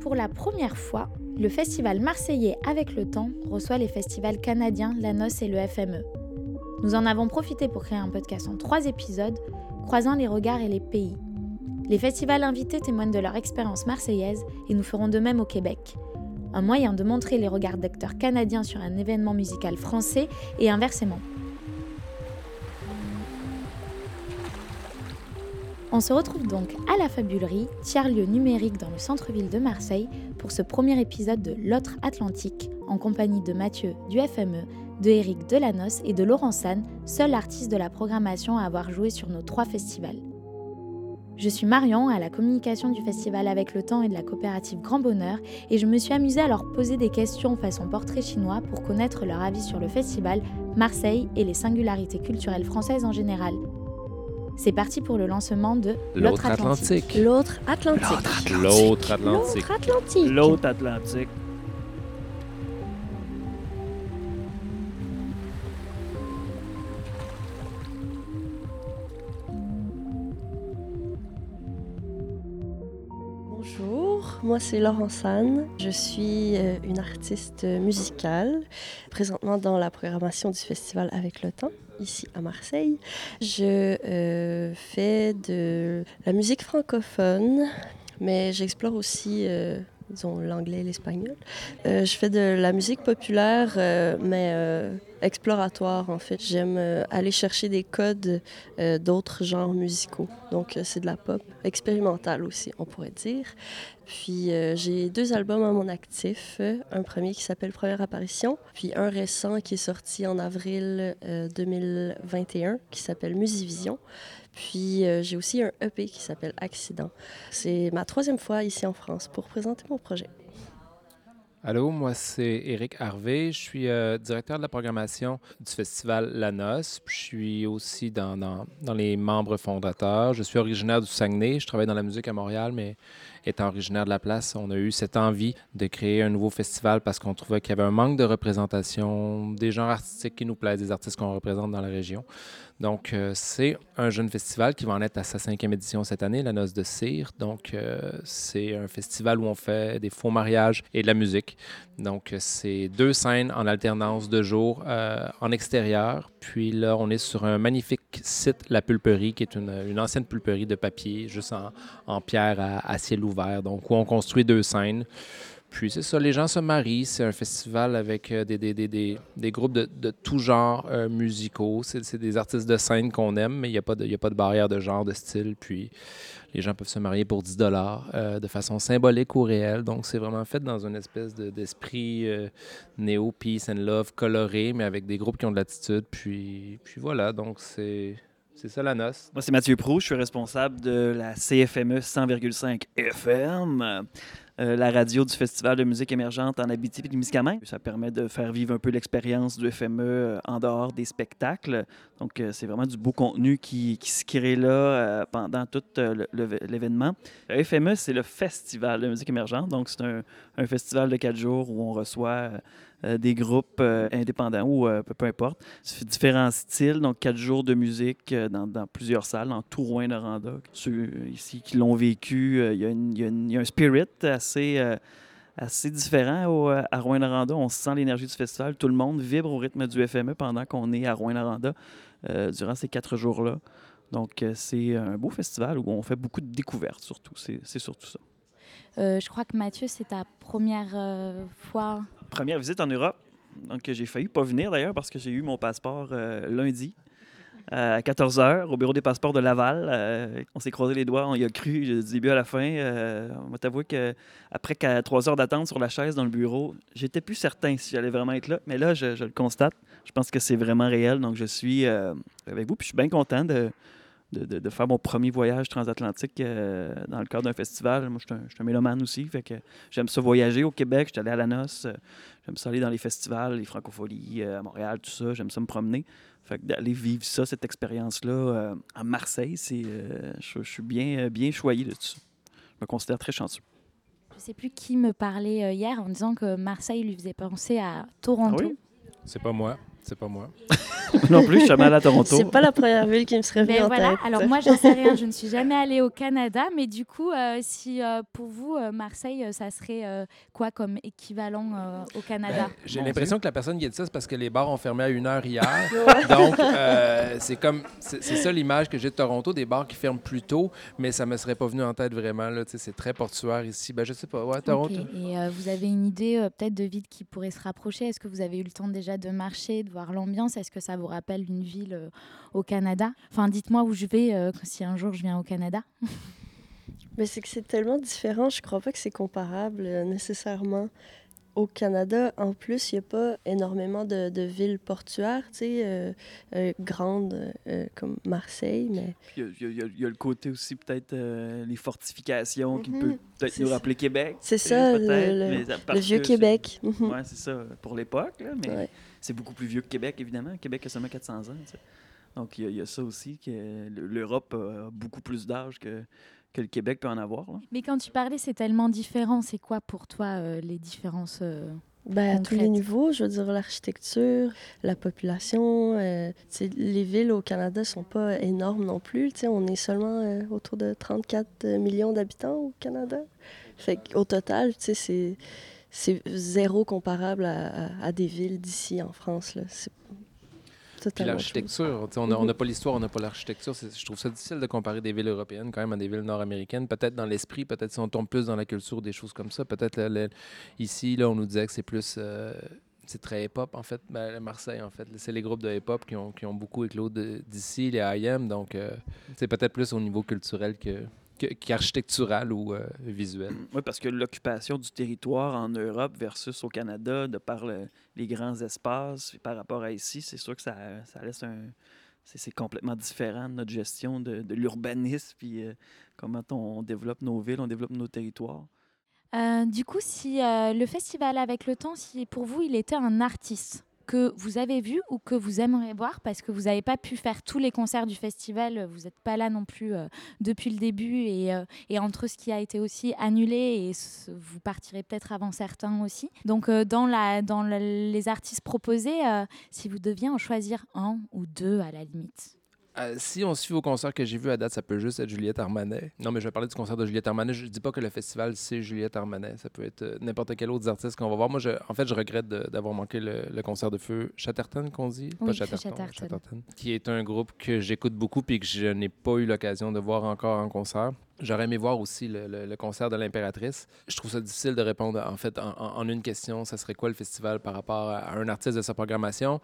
Pour la première fois, le festival marseillais Avec le temps reçoit les festivals canadiens La Noce et le FME. Nous en avons profité pour créer un podcast en 3 épisodes, croisant les regards et les pays. Les festivals invités témoignent de leur expérience marseillaise et nous ferons de même au Québec. Un moyen de montrer les regards d'acteurs canadiens sur un événement musical français et inversement. On se retrouve donc à la Fabulerie, tiers-lieu numérique dans le centre-ville de Marseille, pour ce premier épisode de L'Autre Atlantique, en compagnie de Mathieu du FME, de Eric de La Noce et de Laurent San, seul artiste de la programmation à avoir joué sur nos 3 festivals. Je suis Marion, à la communication du festival Avec le temps et de la coopérative Grand Bonheur, et je me suis amusée à leur poser des questions façon portrait chinois pour connaître leur avis sur le festival, Marseille et les singularités culturelles françaises en général. C'est parti pour le lancement de L'Autre Atlantique. L'Autre Atlantique. L'Autre Atlantique. L'Autre Atlantique. L'Autre Atlantique. Bonjour, moi c'est Laurent San. Je suis une artiste musicale, présentement dans la programmation du festival Avec le temps, ici à Marseille. Je fais de la musique francophone, mais j'explore aussi disons, l'anglais et l'espagnol. Je fais de la musique populaire, mais exploratoire en fait. J'aime aller chercher des codes d'autres genres musicaux. Donc c'est de la pop expérimentale aussi, on pourrait dire. Puis j'ai 2 albums à mon actif. Un premier qui s'appelle Première apparition, puis un récent qui est sorti en avril 2021 qui s'appelle Musivision. Puis j'ai aussi un EP qui s'appelle Accident. C'est ma 3e fois ici en France pour présenter mon projet. Allô, moi c'est Éric Harvey. Je suis directeur de la programmation du festival La Noce. Je suis aussi dans les membres fondateurs. Je suis originaire du Saguenay. Je travaille dans la musique à Montréal, mais étant originaire de la place, on a eu cette envie de créer un nouveau festival parce qu'on trouvait qu'il y avait un manque de représentation des genres artistiques qui nous plaisent, des artistes qu'on représente dans la région. Donc, c'est un jeune festival qui va en être à sa 5e édition cette année, La Noce de Cire. Donc, c'est un festival où on fait des faux mariages et de la musique. Donc, c'est 2 scènes en alternance de jour en extérieur. Puis là, on est sur un magnifique site, La Pulperie, qui est une ancienne pulperie de papier, juste en pierre à ciel ouvert. Donc, où on construit 2 scènes. Puis c'est ça, les gens se marient. C'est un festival avec des groupes de tout genre musicaux. C'est des artistes de scène qu'on aime, mais il n'y a pas de barrière de genre, de style. Puis les gens peuvent se marier pour 10 $ de façon symbolique ou réelle. Donc c'est vraiment fait dans une espèce d'esprit néo, peace and love, coloré, mais avec des groupes qui ont de l'attitude. Puis voilà, donc c'est ça la noce. Moi, c'est Mathieu Proulx. Je suis responsable de la CFME 100,5 FM. La radio du Festival de musique émergente en Abitibi-Témiscamingue. Ça permet de faire vivre un peu l'expérience du FME en dehors des spectacles. Donc, c'est vraiment du beau contenu qui se crée là pendant tout l'événement. Le FME, c'est le Festival de musique émergente. Donc, c'est un festival de 4 jours où on reçoit des groupes indépendants ou peu importe. C'est différents styles, donc 4 jours de musique dans plusieurs salles, en tout Rouyn-Noranda. Ceux ici qui l'ont vécu, il y a un spirit assez différent à Rouyn-Noranda. On sent l'énergie du festival. Tout le monde vibre au rythme du FME pendant qu'on est à Rouyn-Noranda durant ces 4 jours-là. Donc, c'est un beau festival où on fait beaucoup de découvertes, surtout. C'est surtout ça. Je crois que Mathieu, c'est ta première fois. Première visite en Europe. Donc, j'ai failli pas venir d'ailleurs parce que j'ai eu mon passeport lundi à 14h au bureau des passeports de Laval. On s'est croisé les doigts, on y a cru du début à la fin. On va t'avouer qu'après 3 heures d'attente sur la chaise dans le bureau, j'étais plus certain si j'allais vraiment être là. Mais là, je le constate. Je pense que c'est vraiment réel. Donc, je suis avec vous. Puis, je suis bien content de faire mon premier voyage transatlantique dans le cadre d'un festival. Moi, je suis un mélomane aussi, fait que j'aime ça voyager au Québec. J'étais allé à la Noce, j'aime ça aller dans les festivals, les francopholies à Montréal, tout ça. J'aime ça me promener. Fait que d'aller vivre ça, cette expérience-là à Marseille, je suis bien choyé de tout ça. Je me considère très chanceux. Je ne sais plus qui me parlait hier en disant que Marseille lui faisait penser à Toronto. Ah oui? C'est pas moi. Non plus, je suis jamais allé à Toronto. C'est pas la première ville qui me serait venue Ben en voilà, tête. alors moi j'en sais rien, je ne suis jamais allée au Canada, mais du coup, si pour vous, Marseille, ça serait quoi comme équivalent au Canada? J'ai Mon l'impression que la personne qui a dit ça, c'est parce que les bars ont fermé à 1h hier. Donc, c'est ça l'image que j'ai de Toronto, des bars qui ferment plus tôt, mais ça me serait pas venu en tête vraiment. Là, c'est très portuaire ici. Ben, je sais pas, ouais, Toronto. Ok. Et vous avez une idée peut-être de ville qui pourrait se rapprocher? Est-ce que vous avez eu le temps déjà de marcher, de voir l'ambiance? Est-ce que ça vous rappelle une ville au Canada? Enfin, dites-moi où je vais si un jour je viens au Canada. Mais c'est que c'est tellement différent, je crois pas que c'est comparable nécessairement. Au Canada, en plus, il n'y a pas énormément de villes portuaires, tu sais, grandes comme Marseille, mais... Puis il y a le côté aussi, peut-être, les fortifications qui Mhm. peut peut-être C'est nous ça. rappeler Québec. C'est ça, peut-être, mais parce vieux que Québec. Oui, c'est ça, pour l'époque, là, mais Ouais. c'est beaucoup plus vieux que Québec, évidemment. Québec a seulement 400 ans. Tu sais. Donc, il y a ça aussi, que l'Europe a beaucoup plus d'âge que le Québec peut en avoir. Là. Mais quand tu parlais, c'est tellement différent. C'est quoi pour toi les différences Ben, à tous les concrètes? niveaux, je veux dire l'architecture, la population. Tu sais, les villes au Canada sont pas énormes non plus. Tu sais, on est seulement autour de 34 millions d'habitants au Canada. Fait qu'au total, tu sais, c'est zéro comparable à des villes d'ici en France. Là. C'est Puis totalement autre chose. l'architecture, tu sais, on n'a pas l'histoire, on n'a pas l'architecture. Je trouve ça difficile de comparer des villes européennes quand même à des villes nord-américaines. Peut-être dans l'esprit, peut-être si on tombe plus dans la culture, des choses comme ça. Peut-être ici, là, on nous disait que c'est plus... c'est très hip-hop, en fait. Ben, Marseille, en fait. C'est les groupes de hip-hop qui ont beaucoup éclos d'ici, les IM. Donc, c'est peut-être plus au niveau culturel qu'architectural ou visuel. Oui, parce que l'occupation du territoire en Europe versus au Canada, de par les grands espaces, et par rapport à ici, c'est sûr que ça laisse un... C'est complètement différent de notre gestion de l'urbanisme, puis comment on développe nos villes, on développe nos territoires. Du coup, si le festival avec le temps, si pour vous il était un artiste que vous avez vu ou que vous aimeriez voir parce que vous n'avez pas pu faire tous les concerts du festival, vous n'êtes pas là non plus depuis le début et entre ce qui a été aussi annulé et vous partirez peut-être avant certains aussi. Donc dans les artistes proposés, si vous deviez en choisir un ou deux à la limite. Si on suit au concert que j'ai vu à date, ça peut juste être Juliette Armanet. Non, mais je vais parler du concert de Juliette Armanet. Je ne dis pas que le festival, c'est Juliette Armanet. Ça peut être n'importe quel autre artiste qu'on va voir. Moi, en fait, je regrette d'avoir manqué le concert de Feu Chatterton, qu'on dit. Oui, Pas Feu Chatterton, Chatterton. Chatterton. Qui est un groupe que j'écoute beaucoup puis que je n'ai pas eu l'occasion de voir encore en concert. J'aurais aimé voir aussi le concert de l'Impératrice. Je trouve ça difficile de répondre, en fait, en une question. Ça serait quoi le festival par rapport à un artiste de sa programmation?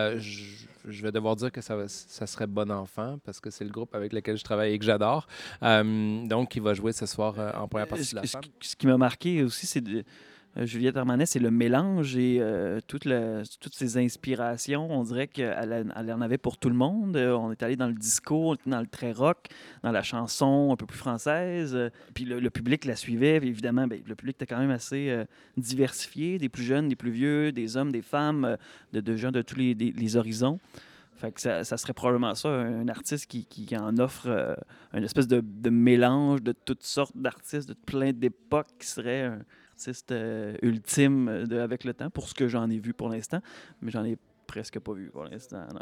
Je vais devoir dire que ça serait Bon Enfant, parce que c'est le groupe avec lequel je travaille et que j'adore. Donc, il va jouer ce soir en première partie de la femme. Ce qui m'a marqué aussi, c'est Juliette Armanet, c'est le mélange et toutes ses inspirations. On dirait qu'elle en avait pour tout le monde. On est allé dans le disco, on était dans le très rock, dans la chanson un peu plus française. Puis le public la suivait. Évidemment, le public était quand même assez diversifié, des plus jeunes, des plus vieux, des hommes, des femmes, de gens de tous les horizons. Fait que ça serait probablement ça, un artiste qui en offre une espèce de mélange de toutes sortes d'artistes, de plein d'époques, qui serait un artiste ultime avec le temps, pour ce que j'en ai vu pour l'instant, mais j'en ai presque pas vu pour l'instant. Non.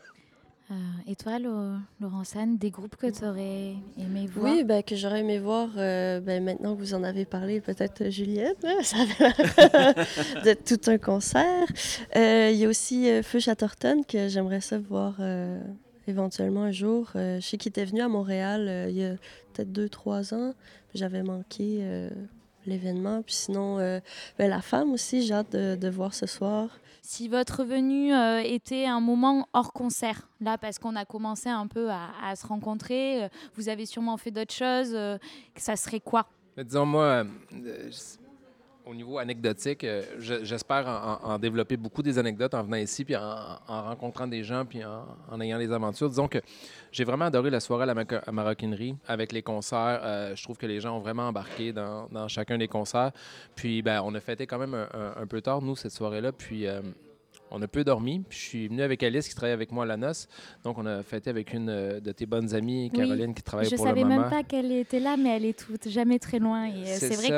Et toi, Laurence-Anne, des groupes que tu aurais aimé voir? Oui, ben, que j'aurais aimé voir, maintenant que vous en avez parlé, peut-être Juliette, là, ça avait l'air d'être tout un concert. Il y a aussi Feu Chatterton, que j'aimerais ça voir éventuellement un jour. Je sais qu'il était venu à Montréal il y a peut-être 2-3 ans, puis j'avais manqué l'événement. Puis sinon, La Femme aussi, j'ai hâte de voir ce soir. Si votre venue était un moment hors concert, là, parce qu'on a commencé un peu à se rencontrer, vous avez sûrement fait d'autres choses, ça serait quoi? Mais disons, moi, au niveau anecdotique, j'espère en développer beaucoup des anecdotes en venant ici, puis en rencontrant des gens, puis en ayant des aventures. Disons que j'ai vraiment adoré la soirée à la Maroquinerie avec les concerts. Je trouve que les gens ont vraiment embarqué dans chacun des concerts. Puis, on a fêté quand même un peu tard, nous, cette soirée-là. Puis, on a peu dormi. Puis je suis venu avec Alice qui travaille avec moi à la noce. Donc, on a fêté avec une de tes bonnes amies, Caroline, qui travaille pour le Je moment. savais même pas qu'elle était là, mais elle est jamais très loin. Et c'est vrai ça.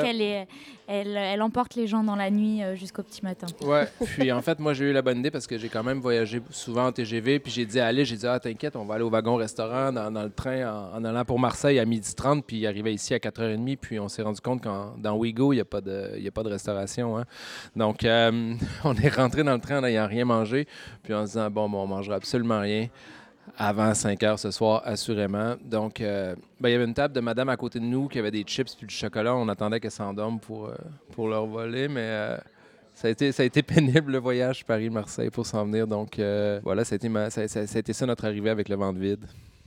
elle emporte les gens dans la nuit jusqu'au petit matin. Ouais. Puis en fait, moi, j'ai eu la bonne idée parce que j'ai quand même voyagé souvent en TGV. Puis j'ai dit à Alice, t'inquiète, on va aller au wagon-restaurant dans le train en allant pour Marseille à 12h30. Puis il arrivait ici à 4h30. Puis on s'est rendu compte que dans Ouigo, il n'y a pas de restauration. Hein. Donc, on est rentré dans le train en n'ayant rien mangé. Puis en se disant, bon, on mangera absolument rien avant 5 heures ce soir, assurément. Donc, il y avait une table de madame à côté de nous qui avait des chips puis du chocolat. On attendait qu'elle s'endorme pour leur voler, mais ça a été pénible, le voyage Paris-Marseille pour s'en venir. Donc, voilà, ça a été ça notre arrivée avec le ventre vide.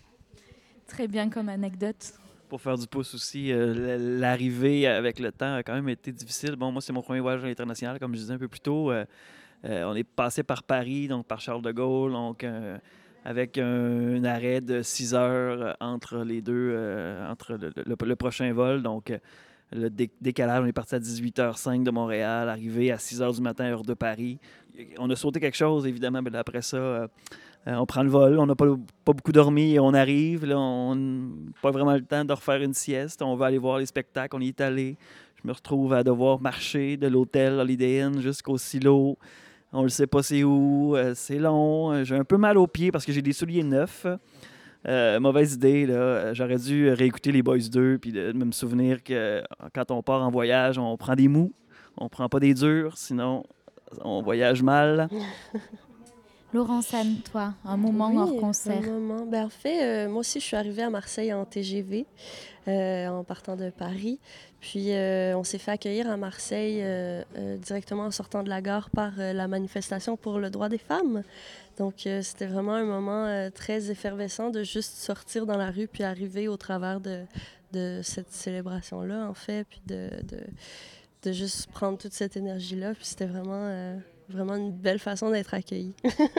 Très bien comme anecdote. Pour faire du pouce aussi, l'arrivée avec le temps a quand même été difficile. Bon, moi, c'est mon premier voyage international, comme je disais un peu plus tôt. On est passé par Paris, donc par Charles de Gaulle, donc avec un arrêt de 6 heures entre les deux, entre le prochain vol. Donc, le décalage, on est parti à 18h05 de Montréal, arrivé à 6h du matin, heure de Paris. On a sauté quelque chose, évidemment, mais après ça, on prend le vol. On n'a pas beaucoup dormi et on arrive. Là, on n'a pas vraiment le temps de refaire une sieste. On va aller voir les spectacles. On y est allé. Je me retrouve à devoir marcher de l'hôtel Holiday Inn jusqu'au silo. On ne sait pas c'est où. C'est long. J'ai un peu mal aux pieds parce que j'ai des souliers neufs. Mauvaise idée, là. J'aurais dû réécouter les Boys 2 puis de me souvenir que quand on part en voyage, on prend des mous. On prend pas des durs, sinon on voyage mal. Laurence Anne, toi, un moment hors concert. Un moment. En fait, moi aussi, je suis arrivée à Marseille en TGV en partant de Paris. Puis, on s'est fait accueillir à Marseille directement en sortant de la gare par la manifestation pour le droit des femmes. Donc, c'était vraiment un moment très effervescent de juste sortir dans la rue puis arriver au travers de cette célébration-là, en fait, puis de juste prendre toute cette énergie-là. Puis, c'était vraiment une belle façon d'être accueillie.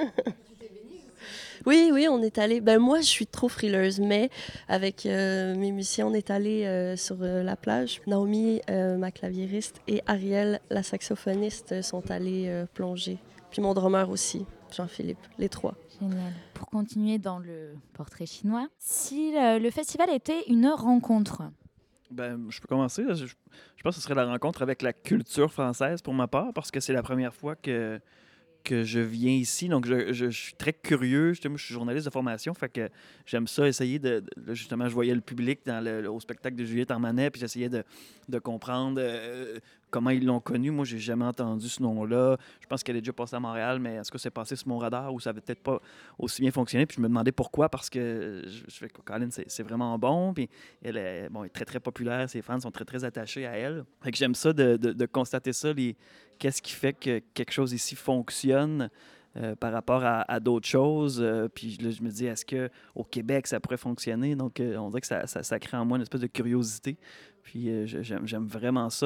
Oui, on est allé. Moi, je suis trop frileuse, mais avec mes musiciens, on est allé sur la plage. Naomi, ma claviériste, et Ariel, la saxophoniste, sont allés plonger. Puis mon drummer aussi, Jean-Philippe, les trois. Génial. Pour continuer dans le portrait chinois, si le festival était une rencontre, je peux commencer. Je pense que ce serait la rencontre avec la culture française pour ma part, parce que c'est la première fois que je viens ici. Donc, je suis très curieux. Moi, je suis journaliste de formation, fait que j'aime ça, essayer justement, je voyais le public au spectacle de Juliette Armanet, puis j'essayais de comprendre comment ils l'ont connu. Moi, j'ai jamais entendu ce nom-là. Je pense qu'elle est déjà passée à Montréal, mais est-ce que c'est passé sur mon radar ou ça avait peut-être pas aussi bien fonctionné? Puis je me demandais pourquoi, parce que je fais que Colin, c'est vraiment bon. Puis elle est très, très populaire. Ses fans sont très, très attachés à elle. Fait que j'aime ça de constater ça, qu'est-ce qui fait que quelque chose ici fonctionne par rapport à d'autres choses. Puis là, je me dis, est-ce qu'au Québec, ça pourrait fonctionner? Donc, on dirait que ça crée en moi une espèce de curiosité. Puis j'aime vraiment ça,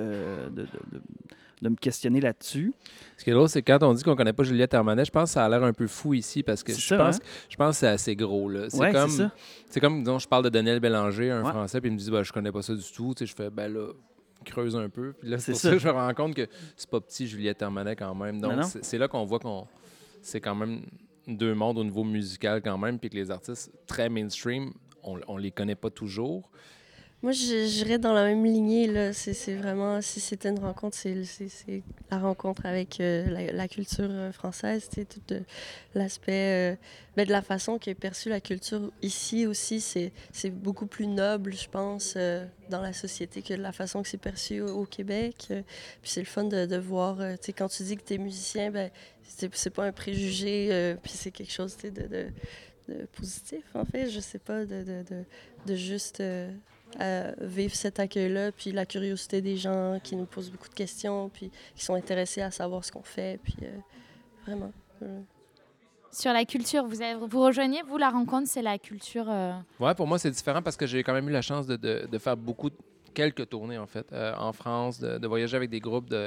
de me questionner là-dessus. Ce qui est drôle, c'est que quand on dit qu'on ne connaît pas Juliette Armanet, je pense que ça a l'air un peu fou ici parce que je pense que c'est assez gros. Là. C'est comme, disons, je parle de Daniel Bélanger, un Français, puis il me dit, je ne connais pas ça du tout. Je fais, là, creuse un peu. Puis là, c'est pour ça que je me rends compte que c'est pas petit, Juliette Armanet, quand même. Donc, c'est là qu'on voit c'est quand même deux mondes au niveau musical, quand même, puis que les artistes très mainstream, on les connaît pas toujours. Moi, j'irais dans la même lignée. Là. C'est vraiment, si c'était une rencontre, c'est la rencontre avec la culture française, tout l'aspect de la façon qu'est perçue la culture ici aussi. C'est beaucoup plus noble, je pense, dans la société que de la façon que c'est perçu au Québec. Puis c'est le fun de voir, quand tu dis que tu es musicien, c'est pas un préjugé, puis c'est quelque chose de positif, en fait. Je sais pas, de juste... vivre cet accueil-là, puis la curiosité des gens qui nous posent beaucoup de questions, puis qui sont intéressés à savoir ce qu'on fait, puis vraiment. Sur la culture, vous rejoignez, vous, la rencontre, c'est la culture... Oui, pour moi, c'est différent parce que j'ai quand même eu la chance de faire quelques tournées, en fait, en France, de voyager avec des groupes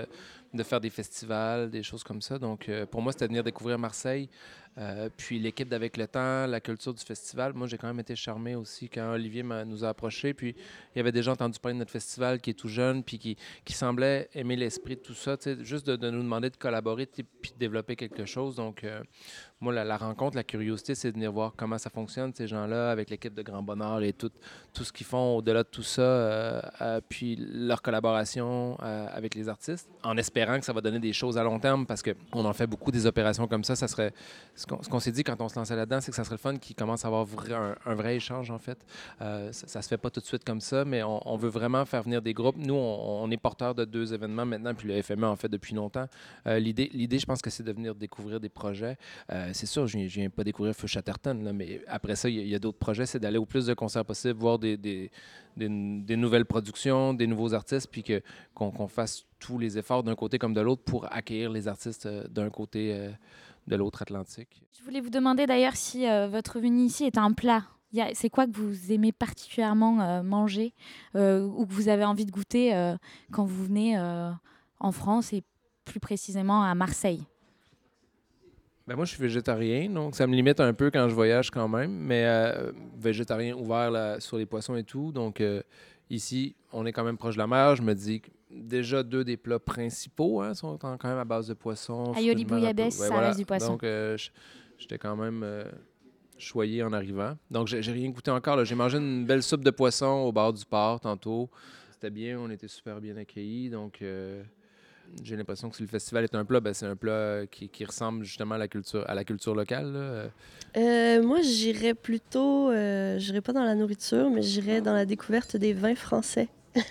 de faire des festivals, des choses comme ça. Donc, pour moi, c'était de venir découvrir Marseille. Puis l'équipe d'Avec le temps, la culture du festival. Moi, j'ai quand même été charmé aussi quand Olivier nous a approchés. Puis il y avait déjà entendu parler de notre festival qui est tout jeune, puis qui semblait aimer l'esprit de tout ça. Juste de nous demander de collaborer puis de développer quelque chose. Donc, moi, la rencontre, la curiosité, c'est de venir voir comment ça fonctionne, ces gens-là, avec l'équipe de Grand Bonheur et tout ce qu'ils font au-delà de tout ça, puis leur collaboration avec les artistes, en espérant que ça va donner des choses à long terme, parce qu'on en fait beaucoup des opérations comme ça. Ça serait, ce qu'on s'est dit quand on se lançait là-dedans, c'est que ça serait le fun qu'il commence à avoir un vrai échange, en fait. Ça se fait pas tout de suite comme ça, mais on veut vraiment faire venir des groupes. Nous, on est porteurs de 2 événements maintenant, puis le FME en fait depuis longtemps. L'idée, je pense que c'est de venir découvrir des projets. C'est sûr, je viens pas découvrir Feu Chatterton, là, mais après ça, il y a d'autres projets. C'est d'aller au plus de concerts possible, voir des nouvelles productions, des nouveaux artistes, puis qu'on fasse tous les efforts d'un côté comme de l'autre pour accueillir les artistes d'un côté de l'autre Atlantique. Je voulais vous demander d'ailleurs si votre venue ici est un plat. C'est quoi que vous aimez particulièrement manger ou que vous avez envie de goûter quand vous venez en France et plus précisément à Marseille? Ben moi, je suis végétarien, donc ça me limite un peu quand je voyage quand même, mais végétarien ouvert là, sur les poissons et tout. Donc ici, on est quand même proche de la mer. Je me dis que déjà 2 des plats principaux sont quand même à base de poissons. Aïoli bouillabaisse, ça reste du poisson. Donc j'étais quand même choyé en arrivant. Donc j'ai rien goûté encore, là. J'ai mangé une belle soupe de poisson au bord du port tantôt. C'était bien, on était super bien accueillis. Donc j'ai l'impression que si le festival est un plat, c'est un plat qui ressemble justement à la culture locale, là. Moi, j'irais plutôt, j'irais pas dans la nourriture, mais j'irais dans la découverte des vins français.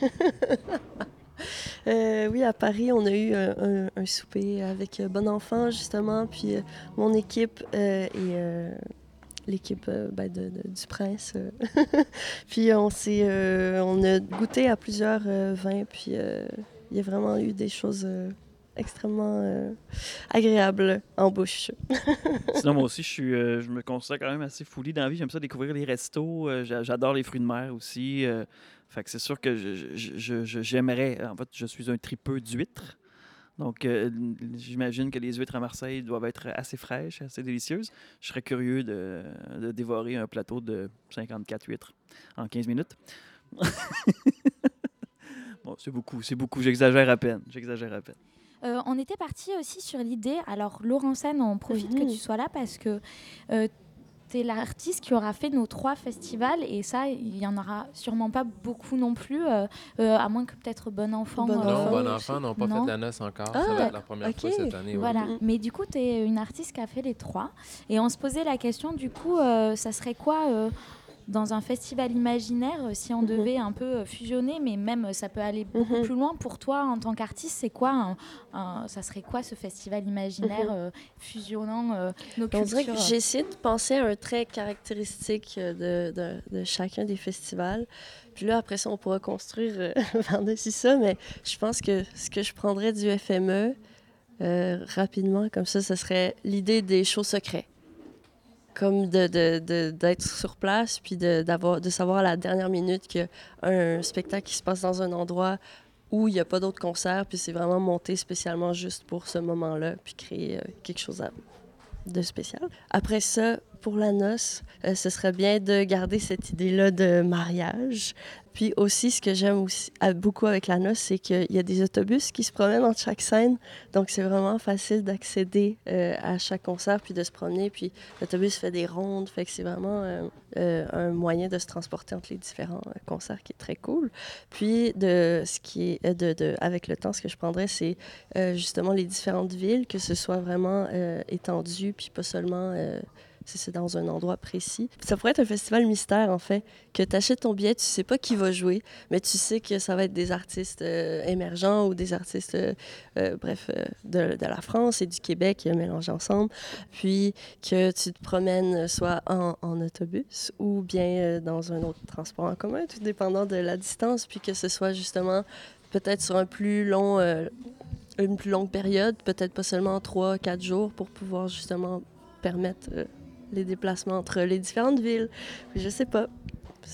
Oui, à Paris, on a eu un souper avec Bon Enfant, justement, puis mon équipe et l'équipe du Prince. Puis on a goûté à plusieurs vins, puis il y a vraiment eu des choses extrêmement agréables en bouche. Sinon, moi aussi, je me considère quand même assez foodie dans la vie. J'aime ça découvrir les restos. J'adore les fruits de mer aussi. Fait que c'est sûr que j'aimerais... En fait, je suis un tripeux d'huîtres. Donc, j'imagine que les huîtres à Marseille doivent être assez fraîches, assez délicieuses. Je serais curieux de dévorer un plateau de 54 huîtres en 15 minutes. Bon, c'est beaucoup. J'exagère à peine. On était parti aussi sur l'idée, alors Laurent-San, on profite que tu sois là parce que tu es l'artiste qui aura fait nos 3 festivals et ça, il n'y en aura sûrement pas beaucoup non plus, à moins que peut-être Bon Enfant. Bon Enfant n'ont pas fait de la noce encore. Ça va être la première fois cette année. Voilà. Mais du coup, tu es une artiste qui a fait les 3 et on se posait la question, du coup, ça serait quoi dans un festival imaginaire, si on devait un peu fusionner, mais même ça peut aller beaucoup plus loin pour toi en tant qu'artiste, c'est quoi ça serait quoi ce festival imaginaire fusionnant nos cultures? On dirait que j'essaie de penser à un trait caractéristique de chacun des festivals. Puis là, après ça, on pourra construire par-dessus ça, mais je pense que ce que je prendrais du FME rapidement, comme ça serait l'idée des shows secrets. Comme d'être sur place, puis de savoir à la dernière minute qu'il y a un spectacle qui se passe dans un endroit où il n'y a pas d'autres concerts, puis c'est vraiment monté spécialement juste pour ce moment-là, puis créer quelque chose de spécial. Après ça, pour la noce, ce serait bien de garder cette idée-là de mariage. Puis aussi, ce que j'aime aussi, beaucoup avec la noce, c'est qu'il y a des autobus qui se promènent entre chaque scène. Donc, c'est vraiment facile d'accéder à chaque concert, puis de se promener. Puis l'autobus fait des rondes. Fait que c'est vraiment un moyen de se transporter entre les différents concerts qui est très cool. Puis, ce qui est avec le temps, ce que je prendrais, c'est justement les différentes villes, que ce soit vraiment étendu, puis pas seulement... c'est dans un endroit précis. Ça pourrait être un festival mystère, en fait, que tu achètes ton billet, tu sais pas qui va jouer, mais tu sais que ça va être des artistes émergents ou des artistes, de la France et du Québec mélangés ensemble, puis que tu te promènes soit en autobus ou bien dans un autre transport en commun, tout dépendant de la distance, puis que ce soit justement peut-être sur une plus longue période, peut-être pas seulement 3-4 jours, pour pouvoir justement permettre... les déplacements entre les différentes villes. Je sais pas.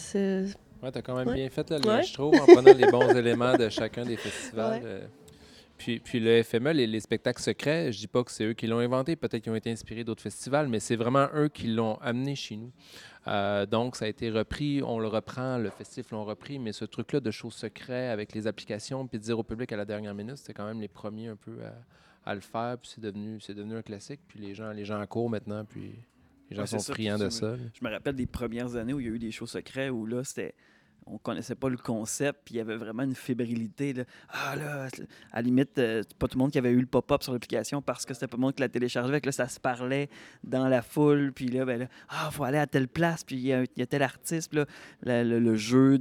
Ouais, t'as quand même bien fait le lien, je trouve, en prenant les bons éléments de chacun des festivals. Puis le FME, les spectacles secrets, je dis pas que c'est eux qui l'ont inventé, peut-être qu'ils ont été inspirés d'autres festivals, mais c'est vraiment eux qui l'ont amené chez nous. Donc, ça a été repris, on le reprend, le festif l'ont repris, mais ce truc-là de show secret avec les applications, puis de dire au public à la dernière minute, c'était quand même les premiers un peu à le faire, puis c'est devenu un classique, puis les gens accourent maintenant, puis les gens sont friands de ça. Je me rappelle des premières années où il y a eu des shows secrets, où là, on connaissait pas le concept, puis il y avait vraiment une fébrilité. Là. Ah là, à la limite, c'est pas tout le monde qui avait eu le pop-up sur l'application parce que c'était pas tout le monde qui l'a téléchargé. Fait que là, ça se parlait dans la foule, puis là, faut aller à telle place, puis il y a tel artiste. Puis là, le jeu,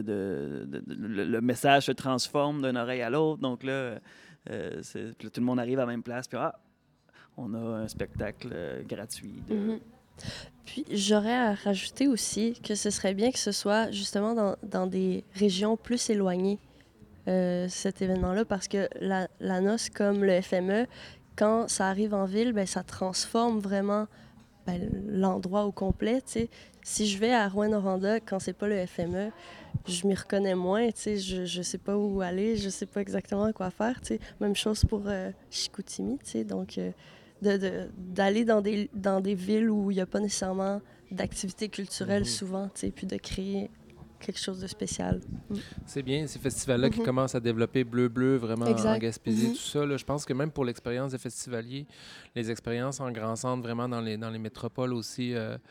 le message se transforme d'une oreille à l'autre. Donc là, puis là, tout le monde arrive à la même place, puis on a un spectacle gratuit. Puis j'aurais à rajouter aussi que ce serait bien que ce soit justement dans des régions plus éloignées, cet événement-là, parce que la noce, comme le FME, quand ça arrive en ville, ça transforme vraiment l'endroit au complet. T'sais. Si je vais à Rouyn-Noranda, quand c'est pas le FME, je m'y reconnais moins. Je sais pas où aller, je sais pas exactement quoi faire. T'sais. Même chose pour Chicoutimi. Donc... d'aller dans des villes où il n'y a pas nécessairement d'activités culturelles souvent, puis de créer quelque chose de spécial. C'est bien, ces festivals-là qui commencent à développer Bleu vraiment en Gaspésie, tout ça. Là, je pense que même pour l'expérience des festivaliers, les expériences en grand centre, vraiment dans les métropoles aussi,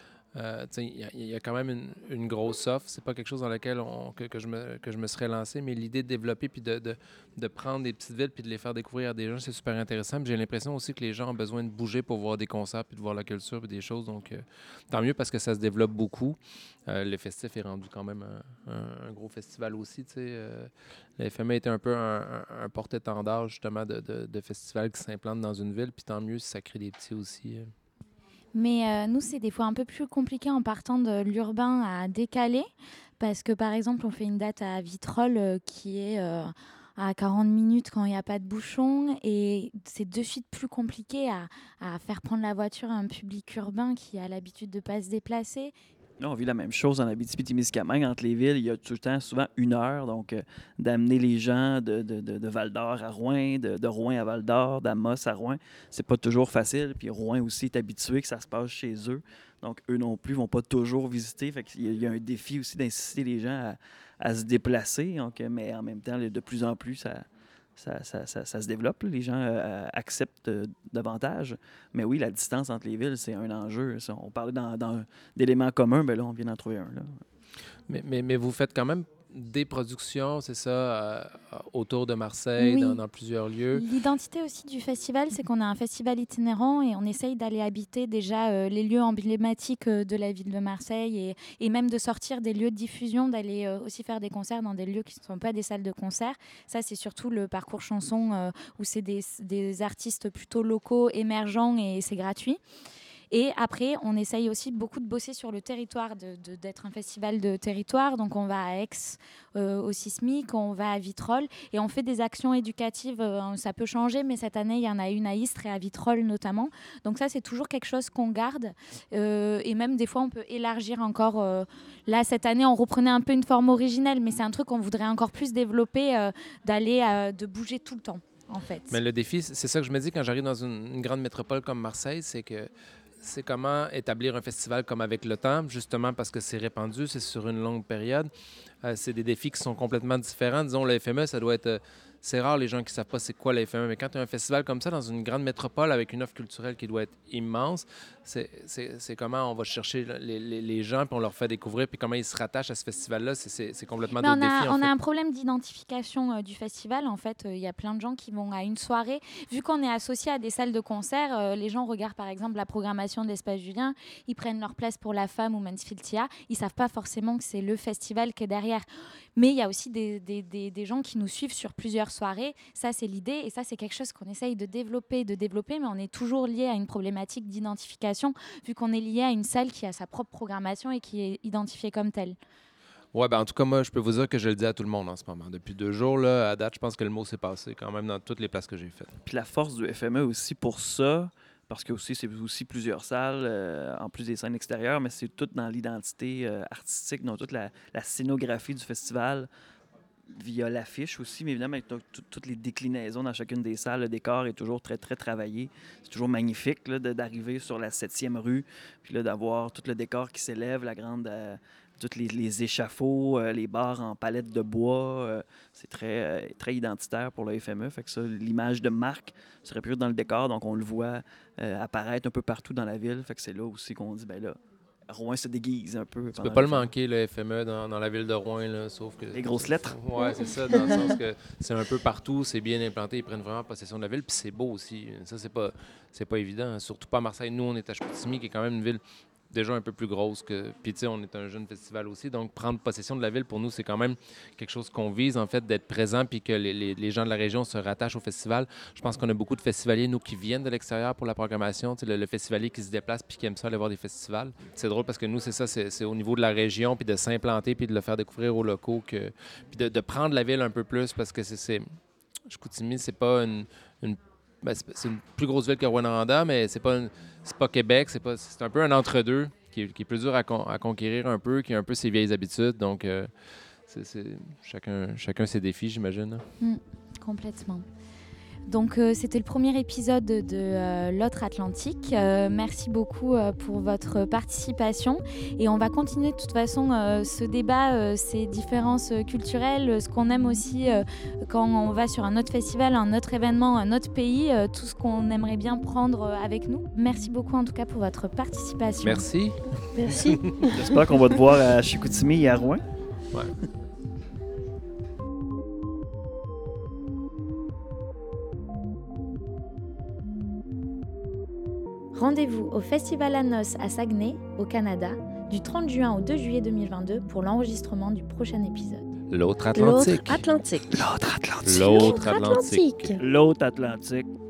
il y a quand même une grosse offre. C'est pas quelque chose dans lequel que je me serais lancé, mais l'idée de développer puis de prendre des petites villes puis de les faire découvrir à des gens, c'est super intéressant. Puis j'ai l'impression aussi que les gens ont besoin de bouger pour voir des concerts puis de voir la culture puis des choses. Donc, tant mieux parce que ça se développe beaucoup. Le festif est rendu quand même un gros festival aussi. Le FME était un peu un porte-étendard justement de festivals qui s'implantent dans une ville. Puis tant mieux si ça crée des petits aussi. Mais nous, c'est des fois un peu plus compliqué en partant de l'urbain à décaler. Parce que, par exemple, on fait une date à Vitrolles qui est à 40 minutes quand il n'y a pas de bouchon. Et c'est de suite plus compliqué à faire prendre la voiture à un public urbain qui a l'habitude de ne pas se déplacer. Là, on vit la même chose en Abitibi-Témiscamingue. Entre les villes, il y a tout le temps, souvent, 1 heure. Donc, d'amener les gens de Val-d'Or à Rouyn, de Rouyn à Val-d'Or, d'Amos à Rouyn, c'est pas toujours facile. Puis Rouyn aussi est habitué que ça se passe chez eux. Donc, eux non plus vont pas toujours visiter. Fait qu'il y a un défi aussi d'inciter les gens à se déplacer. Donc, mais en même temps, de plus en plus, ça se développe. Les gens acceptent davantage. Mais oui, la distance entre les villes, c'est un enjeu. On parlait d'éléments communs, mais là, on vient d'en trouver un. Là. Mais vous faites quand même des productions, c'est ça, autour de Marseille, oui. dans plusieurs lieux. L'identité aussi du festival, c'est qu'on a un festival itinérant et on essaye d'aller habiter déjà les lieux emblématiques de la ville de Marseille et même de sortir des lieux de diffusion, d'aller aussi faire des concerts dans des lieux qui ne sont pas des salles de concert. Ça, c'est surtout le parcours chanson où c'est des artistes plutôt locaux, émergents et c'est gratuit. Et après, on essaye aussi beaucoup de bosser sur le territoire, d'être un festival de territoire. Donc, on va à Aix, au Sismic, on va à Vitrolles et on fait des actions éducatives. Ça peut changer, mais cette année, il y en a une à Istres et à Vitrolles notamment. Donc ça, c'est toujours quelque chose qu'on garde. Et même des fois, on peut élargir encore. Là, cette année, on reprenait un peu une forme originelle, mais c'est un truc qu'on voudrait encore plus développer, de bouger tout le temps, en fait. Mais le défi, c'est ça que je me dis quand j'arrive dans une grande métropole comme Marseille, c'est comment établir un festival comme avec le temps, justement parce que c'est répandu, c'est sur une longue période. C'est des défis qui sont complètement différents. Disons, le FME, ça doit être... c'est rare les gens qui ne savent pas c'est quoi le FME, mais quand tu as un festival comme ça dans une grande métropole avec une offre culturelle qui doit être immense, c'est comment on va chercher les gens puis on leur fait découvrir puis comment ils se rattachent à ce festival-là. C'est complètement d'autres défis. On a un problème d'identification du festival. En fait, il y a plein de gens qui vont à une soirée. Vu qu'on est associé à des salles de concert, les gens regardent par exemple la programmation de l'Espace Julien, ils prennent leur place pour la femme ou Mansfield Tia. Ils ne savent pas forcément que c'est le festival qui est derrière. Mais il y a aussi des gens qui nous suivent sur plusieurs soirées. Ça, c'est l'idée. Et ça, c'est quelque chose qu'on essaye de développer. Mais on est toujours lié à une problématique d'identification, vu qu'on est lié à une salle qui a sa propre programmation et qui est identifiée comme telle. Ouais, en tout cas, moi, je peux vous dire que je le dis à tout le monde en ce moment. Depuis 2 jours, là, à date, je pense que le mot s'est passé quand même dans toutes les places que j'ai faites. Puis la force du FME aussi pour ça, parce que aussi, c'est aussi plusieurs salles, en plus des scènes extérieures, mais c'est tout dans l'identité artistique, dans toute la scénographie du festival. via l'affiche aussi, mais évidemment, avec toutes les déclinaisons dans chacune des salles, le décor est toujours très, très travaillé. C'est toujours magnifique là, d'arriver sur la 7e rue, puis là, d'avoir tout le décor qui s'élève, la grande... tous les échafauds, les bars en palettes de bois, c'est très, très identitaire pour le FME. Fait que ça, l'image de marque serait plus dans le décor, donc on le voit apparaître un peu partout dans la ville. Fait que c'est là aussi qu'on dit, ben là, Rouen se déguise un peu. Tu peux pas le manquer, le FME, dans la ville de Rouen, là, sauf que... Les grosses lettres. Oui, c'est ça, dans le sens que c'est un peu partout, c'est bien implanté, ils prennent vraiment possession de la ville, puis c'est beau aussi. Ça, c'est pas évident, hein. Surtout pas à Marseille. Nous, on est à Chicoutimi, qui est quand même une ville déjà un peu plus grosse que... Puis, tu sais, on est un jeune festival aussi, donc prendre possession de la ville, pour nous, c'est quand même quelque chose qu'on vise, en fait, d'être présent, puis que les gens de la région se rattachent au festival. Je pense qu'on a beaucoup de festivaliers, nous, qui viennent de l'extérieur pour la programmation, tu sais, le festivalier qui se déplace puis qui aime ça aller voir des festivals. C'est drôle parce que nous, c'est ça, c'est au niveau de la région, puis de s'implanter, puis de le faire découvrir aux locaux, puis de prendre la ville un peu plus, parce que Chicoutimi, c'est pas ben, c'est une plus grosse ville que Rwanda, mais c'est pas Québec, c'est un peu un entre-deux qui est plus dur à conquérir un peu, qui a un peu ses vieilles habitudes. Donc, chacun ses défis, j'imagine. Complètement. Donc, c'était le premier épisode de l'Autre Atlantique. Merci beaucoup pour votre participation. Et on va continuer de toute façon ce débat, ces différences culturelles, ce qu'on aime aussi quand on va sur un autre festival, un autre événement, un autre pays, tout ce qu'on aimerait bien prendre avec nous. Merci beaucoup en tout cas pour votre participation. Merci. Merci. J'espère qu'on va te voir à Chicoutimi et à Rouen. Ouais. Rendez-vous au Festival La Noce à Saguenay, au Canada, du 30 juin au 2 juillet 2022 pour l'enregistrement du prochain épisode. L'Autre Atlantique. L'Autre Atlantique. L'Autre Atlantique. L'autre Atlantique.